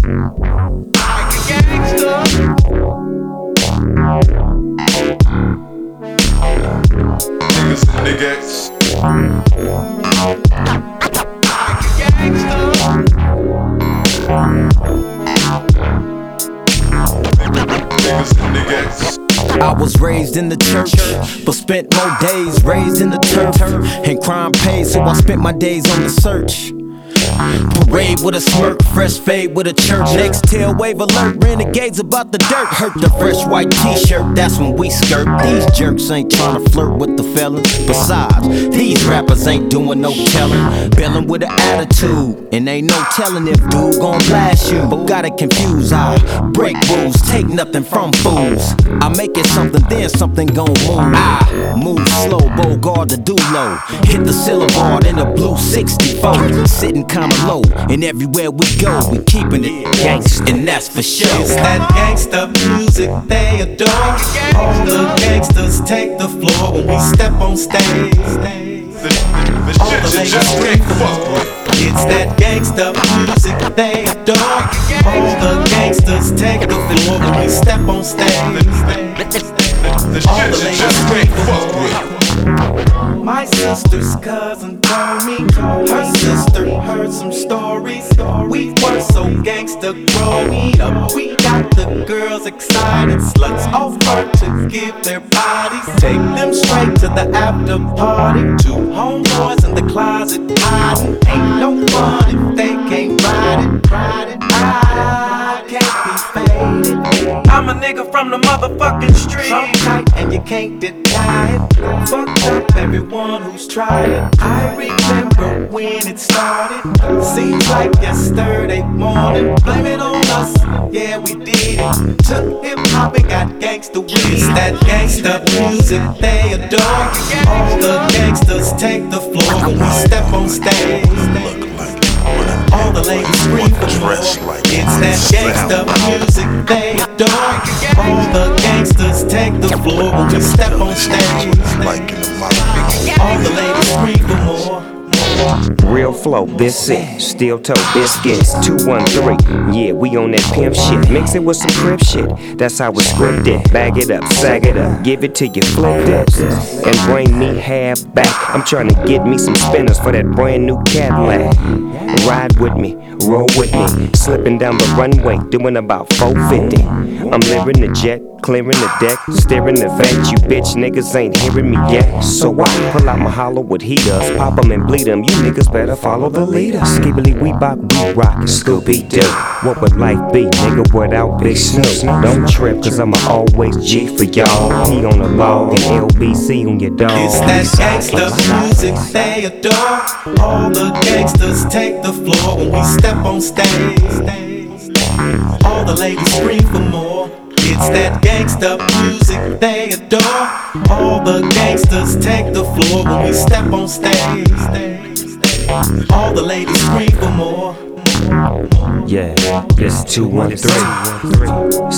Like a gangster. Niggas and niggas. Like a gangster. Niggas and niggas. I was raised in the church, but spent more days raised in the turf. And crime paid, so I spent my days on the search. Parade with a smirk, fresh fade with a church. Next tail wave alert, renegades about the dirt. Hurt the fresh white t-shirt, that's when we skirt. These jerks ain't tryna flirt with the fellas. Besides, these rappers ain't doing no telling. Billin' with an attitude, and ain't no telling if dude gon' blast you. But got it confused, I break rules, take nothing from fools. I make it something, then something gon' move. I move slow, Bogard the do-low. Hit the syllabard in a blue 64. Sitting kinda low, and everywhere we go, we keeping it gangsta, and that's for sure. It's that gangsta music they adore. All the gangsters take the floor when we step on stage. All the ladies scream for more. It's that gangsta music they adore. All the gangsters take the floor when we step on stage. All the ladies scream for more. My sister's cousin told me her sister heard some stories. We were so gangsta growing up. We got the girls excited, sluts offer to give their bodies. Take them straight to the after party. Two homeboys in the closet hiding. Ain't no fun if they can't ride it. I can't be faded. I'm a nigga from the motherfucking street. So tight and you can't deny it. Fucked up everyone who's tried it. I remember when it started. Seems like yesterday morning. Blame it on us, yeah we did it. Took hip hop and got gangsta with it. It's that gangsta music they adore. All the gangsters take the floor when we step on stage. All the ladies scream for more. It's that gangsta music they adore. All the gangsters take the floor when we step on stage. All the ladies scream for more. Real flow, this it. Steel toe biscuits, 213. Yeah, we on that pimp shit. Mix it with some crib shit. That's how it's scripted. Bag it up, sag it up, give it to you, flip it, and bring me half back. I'm trying to get me some spinners for that brand new Cadillac. Ride with me, roll with me. Slipping down the runway, doing about 450. I'm living the jet, clearing the deck, staring the fact you bitch niggas ain't hearing me yet. So I pull out my hollow with heaters, pop 'em and bleed 'em. You niggas better follow the leader. Skibbly we bop, we rockin' Scooby-Doo. What would life be, nigga, without Big Snoop? Don't trip, cause I'ma always G for y'all. He on the log and LBC on your dog. It's that gangsta music they adore. All the gangsters take the floor when we step on stage. All the ladies scream for more. It's that gangsta music they adore. All the gangsters take the floor when we step on stage. All the ladies scream for more. Yeah, it's 213. It's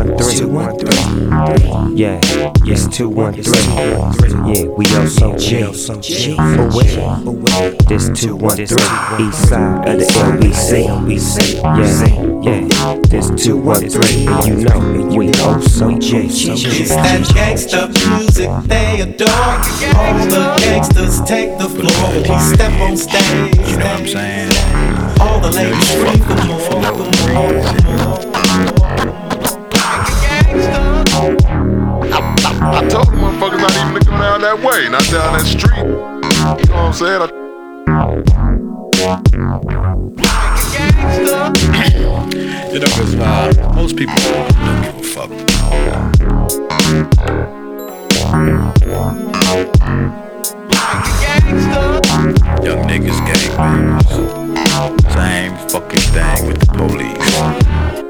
213. Yeah, it's 213. Yeah, we also G. For real. This 213. East side of the LBC. Yeah, this 213. You know, we also G. It's that gangsta music they adore. All the gangsters take the floor when we step on stage. You know what I'm saying? All the ladies scream for more. I told the motherfuckers not even to go down that way, not down that street. You know what I'm saying? You know, cause most people don't give a fuck. Young niggas, gangbangers, same fucking thing with the police.